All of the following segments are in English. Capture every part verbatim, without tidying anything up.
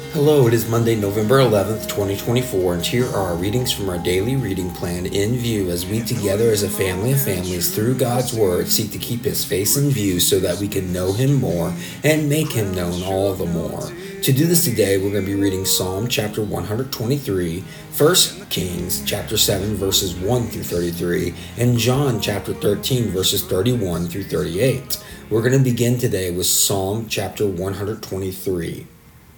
Hello, it is Monday, November eleventh, twenty twenty-four, and here are our readings from our daily reading plan in view as we together as a family of families through God's Word seek to keep His face in view so that we can know Him more and make Him known all the more. To do this today, we're going to be reading Psalm chapter one hundred twenty-three, First Kings chapter seven verses one through thirty-three, and John chapter thirteen verses thirty-one through thirty-eight. We're going to begin today with Psalm chapter one hundred twenty-three.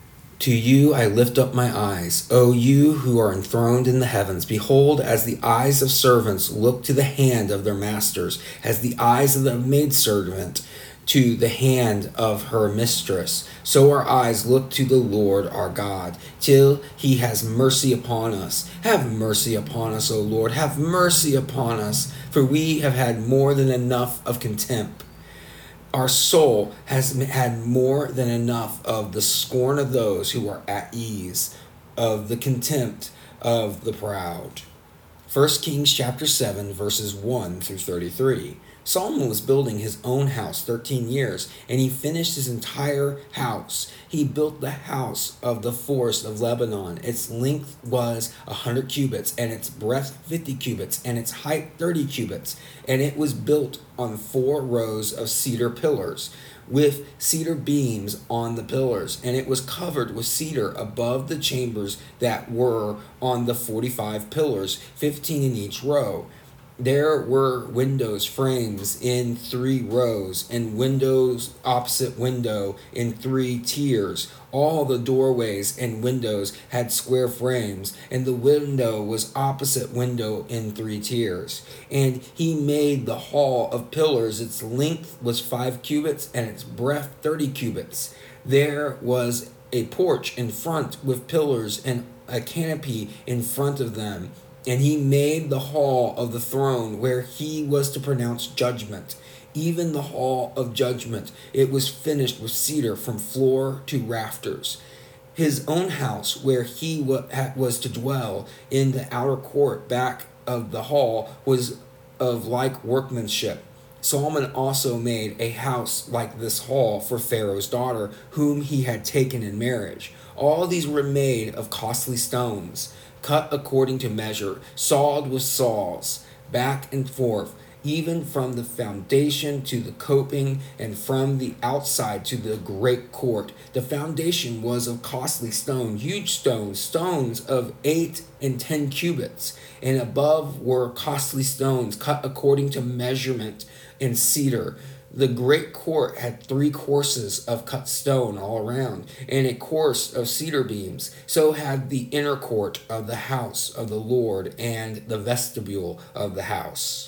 To you I lift up my eyes, O you who are enthroned in the heavens. Behold, as the eyes of servants look to the hand of their masters, as the eyes of the maidservant to the hand of her mistress, so our eyes look to the Lord our God, till he has mercy upon us. Have mercy upon us, O Lord, have mercy upon us, for we have had more than enough of contempt. Our soul has had more than enough of the scorn of those who are at ease, of the contempt of the proud. First Kings chapter seven, verses one through thirty-three. Solomon was building his own house thirteen years, and he finished his entire house. He built the house of the forest of Lebanon. Its length was one hundred cubits, and its breadth fifty cubits, and its height thirty cubits. And it was built on four rows of cedar pillars, with cedar beams on the pillars, and it was covered with cedar above the chambers that were on the forty-five pillars, fifteen in each row. There were windows frames in three rows, and windows opposite window in three tiers. All the doorways and windows had square frames, and the window was opposite window in three tiers. And he made the hall of pillars. Its length was five cubits, and its breadth thirty cubits. There was a porch in front with pillars and a canopy in front of them. And he made the hall of the throne where he was to pronounce judgment, even the hall of judgment. It was finished with cedar from floor to rafters. His own house where he was to dwell in the outer court back of the hall was of like workmanship. Solomon also made a house like this hall for Pharaoh's daughter, whom he had taken in marriage. All these were made of costly stones, cut according to measure, sawed with saws, back and forth, even from the foundation to the coping, and from the outside to the great court. The foundation was of costly stone, huge stones, stones of eight and ten cubits, and above were costly stones, cut according to measurement, in cedar. The great court had three courses of cut stone all around, and a course of cedar beams. So had the inner court of the house of the Lord and the vestibule of the house.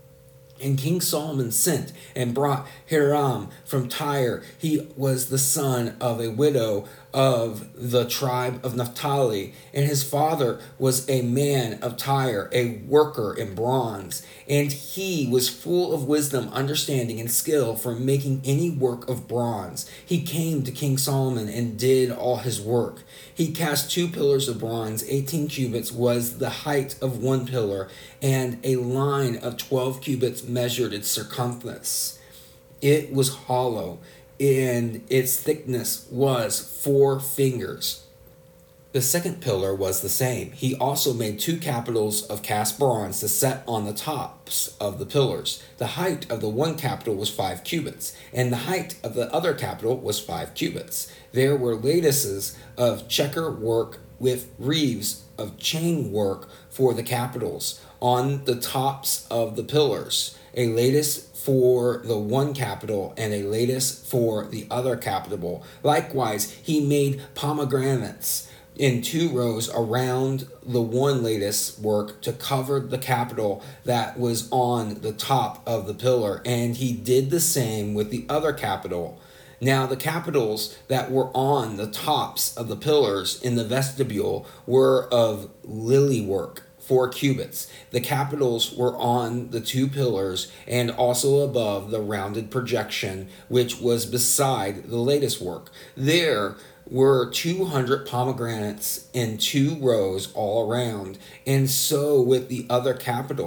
And King Solomon sent and brought Hiram from Tyre. He was the son of a widow of the tribe of Naphtali, and his father was a man of Tyre, a worker in bronze. And he was full of wisdom, understanding, and skill for making any work of bronze. He came to King Solomon and did all his work. He cast two pillars of bronze. Eighteen cubits was the height of one pillar, and a line of twelve cubits measured its circumference. It was hollow, and its thickness was four fingers. The second pillar was the same. He also made two capitals of cast bronze to set on the tops of the pillars. The height of the one capital was five cubits, and the height of the other capital was five cubits. There were lattices of checker work with wreaths of chain work for the capitals on the tops of the pillars, a lattice for the one capital and a lattice for the other capital. Likewise, he made pomegranates in two rows around the one lattice work to cover the capital that was on the top of the pillar, and he did the same with the other capital. Now the capitals that were on the tops of the pillars in the vestibule were of lily work, four cubits. The capitals were on the two pillars and also above the rounded projection which was beside the lattice work. There were two hundred pomegranates in two rows all around, and so with the other capital.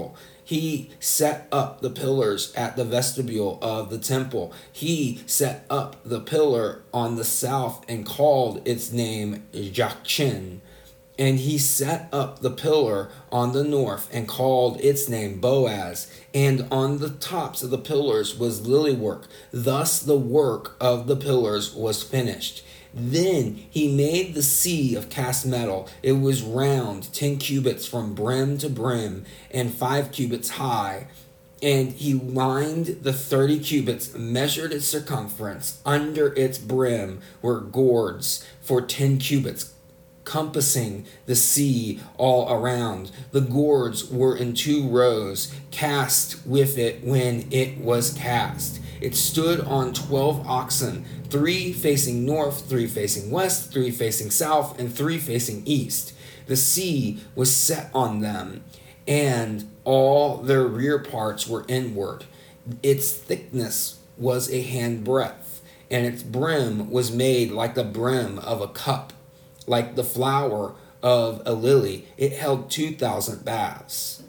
He set up the pillars at the vestibule of the temple. He set up the pillar on the south and called its name Jachin. And he set up the pillar on the north and called its name Boaz. And on the tops of the pillars was lily work. Thus the work of the pillars was finished. Then he made the sea of cast metal. It was round, ten cubits from brim to brim, and five cubits high. And he lined the thirty cubits, measured its circumference. Under its brim were gourds for ten cubits, compassing the sea all around. The gourds were in two rows, cast with it when it was cast. It stood on twelve oxen, three facing north, three facing west, three facing south, and three facing east. The sea was set on them, and all their rear parts were inward. Its thickness was a handbreadth, and its brim was made like the brim of a cup. Like the flower of a lily, it held two thousand baths.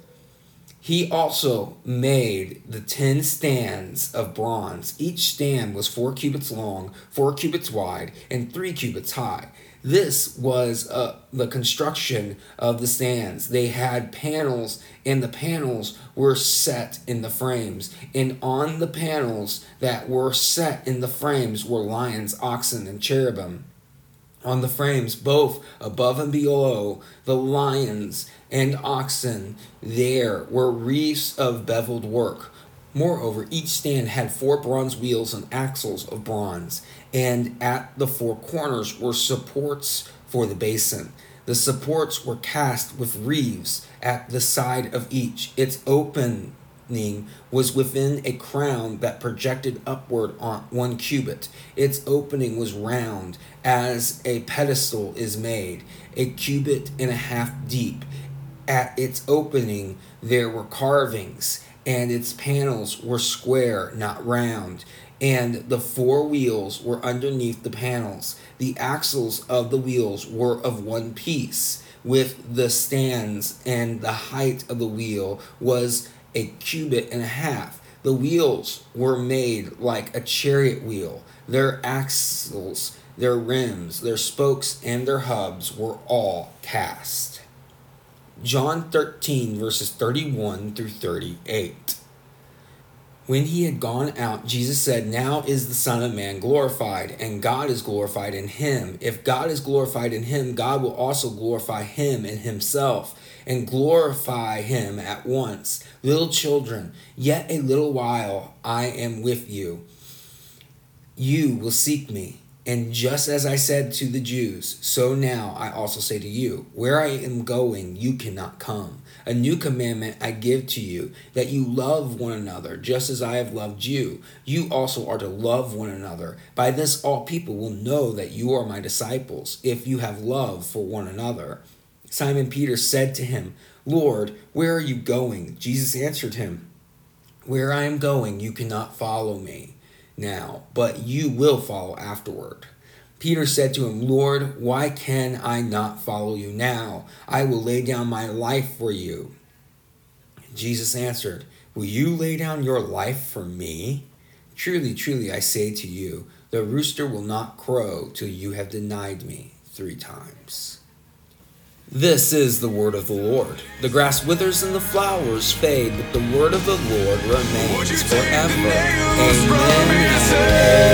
He also made the ten stands of bronze. Each stand was four cubits long, four cubits wide, and three cubits high. This was uh, the construction of the stands. They had panels, and the panels were set in the frames. And on the panels that were set in the frames were lions, oxen, and cherubim. On the frames, both above and below the lions and oxen, there were wreaths of beveled work. Moreover, each stand had four bronze wheels and axles of bronze, and at the four corners were supports for the basin. The supports were cast with wreaths at the side of each. Its opening was within a crown that projected upward on one cubit. Its opening was round, as a pedestal is made, a cubit and a half deep. At its opening there were carvings, and its panels were square, not round, and the four wheels were underneath the panels. The axles of the wheels were of one piece with the stands, and the height of the wheel was a cubit and a half. The wheels were made like a chariot wheel. Their axles, their rims, their spokes, and their hubs were all cast. John thirteen, verses thirty-one through thirty-eight. When he had gone out, Jesus said, "Now is the Son of Man glorified, and God is glorified in him. If God is glorified in him, God will also glorify him in himself, and glorify him at once. Little children, yet a little while I am with you. You will seek me. And just as I said to the Jews, so now I also say to you, where I am going, you cannot come. A new commandment I give to you, that you love one another, just as I have loved you. You also are to love one another. By this all people will know that you are my disciples, if you have love for one another." Simon Peter said to him, "Lord, where are you going?" Jesus answered him, "Where I am going, you cannot follow me now, but you will follow afterward." Peter said to him, "Lord, why can I not follow you now? I will lay down my life for you." Jesus answered, "Will you lay down your life for me? Truly, truly, I say to you, the rooster will not crow till you have denied me three times." This is the word of the Lord. The grass withers and the flowers fade, but the word of the Lord remains forever. Amen.